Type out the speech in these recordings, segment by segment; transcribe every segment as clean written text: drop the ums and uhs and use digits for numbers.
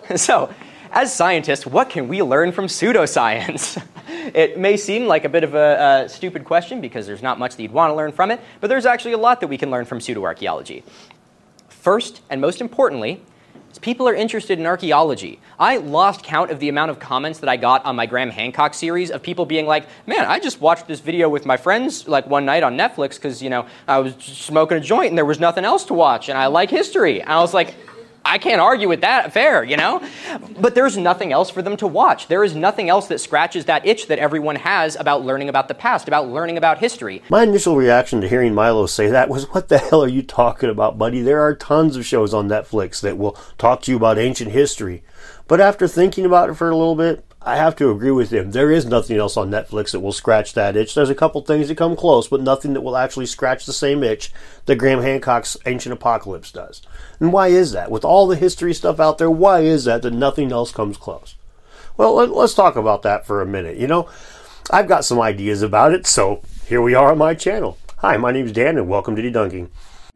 So, as scientists, what can we learn from pseudoscience? It may seem like a bit of a stupid question because there's not much that you'd want to learn from it, but there's actually a lot that we can learn from pseudoarchaeology. First, and most importantly, is people are interested in archaeology. I lost count of the amount of comments that I got on my Graham Hancock series of people being like, man, I just watched this video with my friends like one night on Netflix because, I was smoking a joint and there was nothing else to watch and I like history. And I was like, I can't argue with that, fair, But there's nothing else for them to watch. There is nothing else that scratches that itch that everyone has about learning about the past, about learning about history. My initial reaction to hearing Milo say that was, what the hell are you talking about, buddy? There are tons of shows on Netflix that will talk to you about ancient history. But after thinking about it for a little bit, I have to agree with him. There is nothing else on Netflix that will scratch that itch. There's a couple things that come close, but nothing that will actually scratch the same itch that Graham Hancock's Ancient Apocalypse does. And why is that? With all the history stuff out there, why is that nothing else comes close? Well, let's talk about that for a minute. I've got some ideas about it, so here we are on my channel. Hi, my name's Dan, and welcome to Debunking.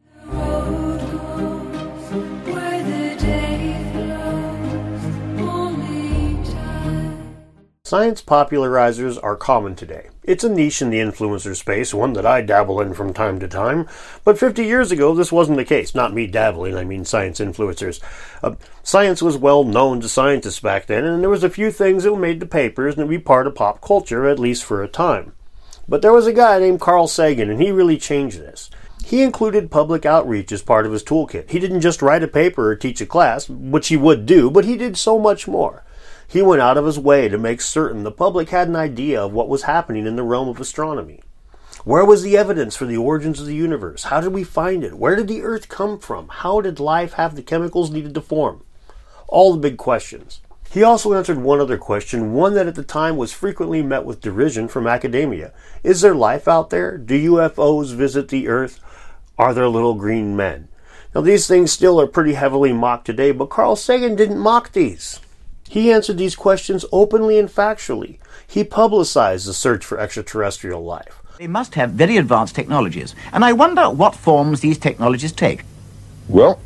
Science popularizers are common today. It's a niche in the influencer space, one that I dabble in from time to time. But 50 years ago, this wasn't the case. Not me dabbling, I mean science influencers. Science was well known to scientists back then, and there was a few things that made the papers and would be part of pop culture, at least for a time. But there was a guy named Carl Sagan, and he really changed this. He included public outreach as part of his toolkit. He didn't just write a paper or teach a class, which he would do, but he did so much more. He went out of his way to make certain the public had an idea of what was happening in the realm of astronomy. Where was the evidence for the origins of the universe? How did we find it? Where did the Earth come from? How did life have the chemicals needed to form? All the big questions. He also answered one other question, one that at the time was frequently met with derision from academia. Is there life out there? Do UFOs visit the Earth? Are there little green men? Now these things still are pretty heavily mocked today, but Carl Sagan didn't mock these. He answered these questions openly and factually. He publicized the search for extraterrestrial life. They must have very advanced technologies, and I wonder what forms these technologies take. Well,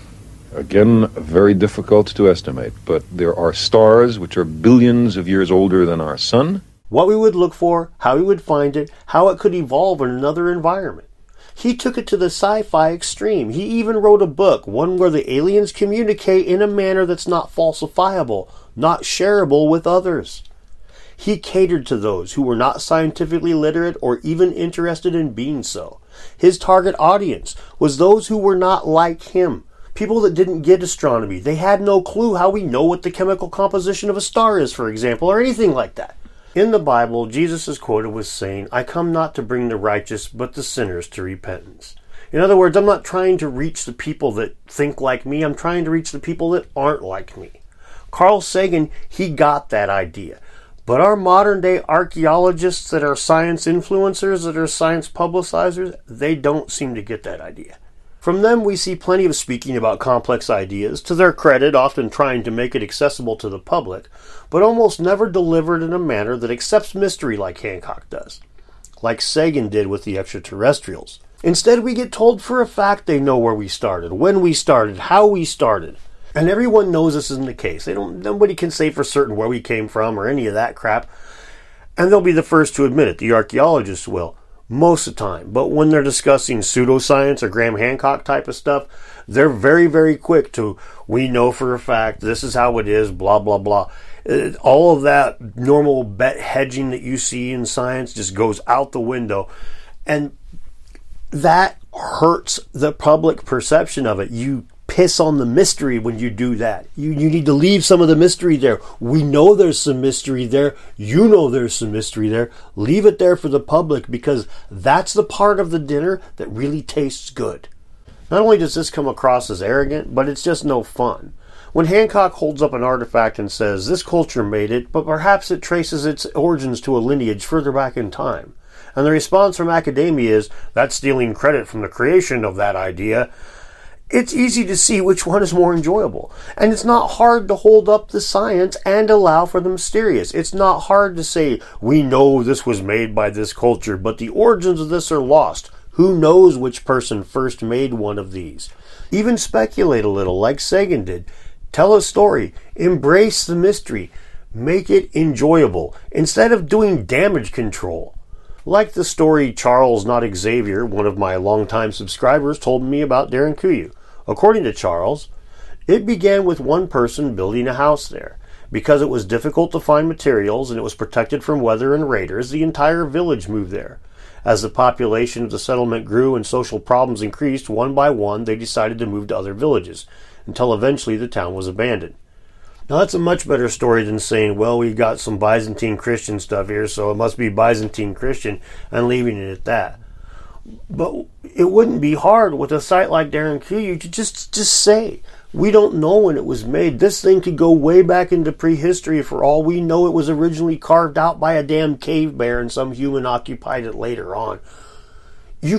again, very difficult to estimate, but there are stars which are billions of years older than our sun. What we would look for, how we would find it, how it could evolve in another environment. He took it to the sci-fi extreme. He even wrote a book, one where the aliens communicate in a manner that's not falsifiable, not shareable with others. He catered to those who were not scientifically literate or even interested in being so. His target audience was those who were not like him. People that didn't get astronomy. They had no clue how we know what the chemical composition of a star is, for example, or anything like that. In the Bible, Jesus is quoted with saying, "I come not to bring the righteous, but the sinners to repentance." In other words, I'm not trying to reach the people that think like me. I'm trying to reach the people that aren't like me. Carl Sagan, he got that idea. But our modern-day archaeologists that are science influencers, that are science publicizers, they don't seem to get that idea. From them, we see plenty of speaking about complex ideas, to their credit, often trying to make it accessible to the public, but almost never delivered in a manner that accepts mystery like Hancock does, like Sagan did with the extraterrestrials. Instead, we get told for a fact they know where we started, when we started, how we started. And everyone knows this isn't the case. Nobody can say for certain where we came from or any of that crap. And they'll be the first to admit it, the archaeologists will. Most of the time. But when they're discussing pseudoscience or Graham Hancock type of stuff, they're very, very quick to, we know for a fact, this is how it is, blah, blah, blah. All of that normal bet hedging that you see in science just goes out the window. And that hurts the public perception of it. You piss on the mystery when you do that. You need to leave some of the mystery there. We know there's some mystery there. You know there's some mystery there. Leave it there for the public because that's the part of the dinner that really tastes good. Not only does this come across as arrogant, but it's just no fun. When Hancock holds up an artifact and says, this culture made it, but perhaps it traces its origins to a lineage further back in time. And the response from academia is, that's stealing credit from the creation of that idea. It's easy to see which one is more enjoyable. And it's not hard to hold up the science and allow for the mysterious. It's not hard to say, we know this was made by this culture, but the origins of this are lost. Who knows which person first made one of these? Even speculate a little, like Sagan did. Tell a story. Embrace the mystery. Make it enjoyable instead of doing damage control. Like the story Charles, not Xavier, one of my longtime subscribers, told me about Derinkuyu. According to Charles, it began with one person building a house there. Because it was difficult to find materials and it was protected from weather and raiders, the entire village moved there. As the population of the settlement grew and social problems increased, one by one they decided to move to other villages, until eventually the town was abandoned. Now that's a much better story than saying, well, we've got some Byzantine Christian stuff here, so it must be Byzantine Christian, and leaving it at that. But it wouldn't be hard with a site like Derinkuyu to just say, we don't know when it was made. This thing could go way back into prehistory. For all we know, it was originally carved out by a damn cave bear and some human occupied it later on. You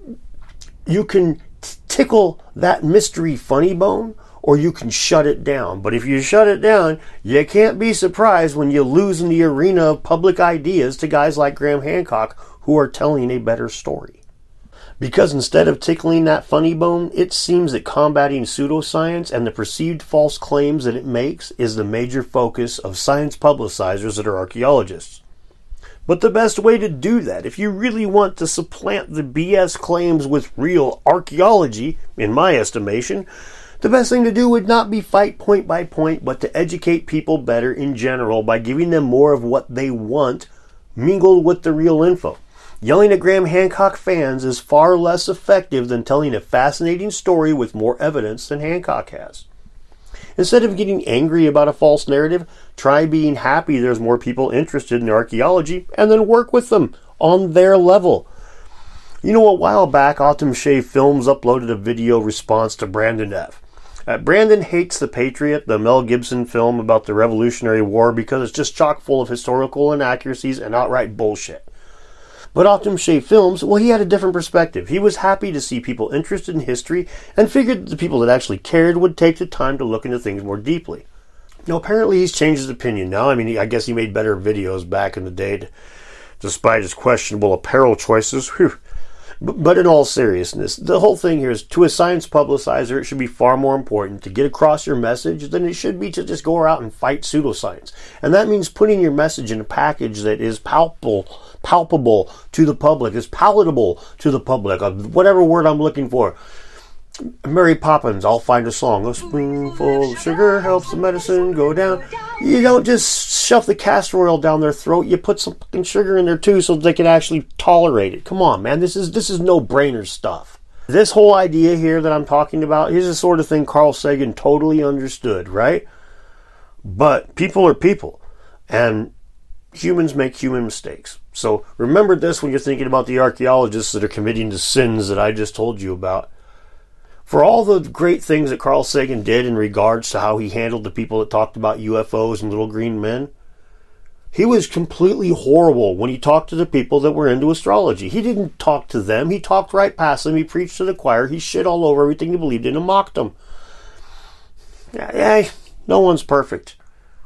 can tickle that mystery funny bone, or you can shut it down. But if you shut it down, you can't be surprised when you lose in the arena of public ideas to guys like Graham Hancock who are telling a better story. Because instead of tickling that funny bone, it seems that combating pseudoscience and the perceived false claims that it makes is the major focus of science publicizers that are archaeologists. But the best way to do that, if you really want to supplant the BS claims with real archaeology, in my estimation, the best thing to do would not be fight point by point, but to educate people better in general by giving them more of what they want, mingled with the real info. Yelling at Graham Hancock fans is far less effective than telling a fascinating story with more evidence than Hancock has. Instead of getting angry about a false narrative, try being happy there's more people interested in archaeology, and then work with them on their level. You know, a while back, Autumn Shea Films uploaded a video response to Brandon F. Brandon hates The Patriot, the Mel Gibson film about the Revolutionary War, because it's just chock full of historical inaccuracies and outright bullshit. But Autumn Shea Films, well, he had a different perspective. He was happy to see people interested in history and figured that the people that actually cared would take the time to look into things more deeply. Now, apparently he's changed his opinion now. I mean, I guess he made better videos back in the day, despite his questionable apparel choices. Whew. But in all seriousness, the whole thing here is, to a science publicizer, it should be far more important to get across your message than it should be to just go out and fight pseudoscience. And that means putting your message in a package that is palpable to the public, is palatable to the public, whatever word I'm looking for. Mary Poppins, I'll find a song. A spoonful of sugar helps the medicine go down. You don't just shove the castor oil down their throat. You put some fucking sugar in there too so they can actually tolerate it. Come on, man. This is no-brainer stuff. This whole idea here that I'm talking about is the sort of thing Carl Sagan totally understood, right? But people are people. And humans make human mistakes. So remember this when you're thinking about the archaeologists that are committing the sins that I just told you about. For all the great things that Carl Sagan did in regards to how he handled the people that talked about UFOs and little green men, he was completely horrible when he talked to the people that were into astrology. He didn't talk to them. He talked right past them. He preached to the choir. He shit all over everything he believed in and mocked them. Yeah, no one's perfect.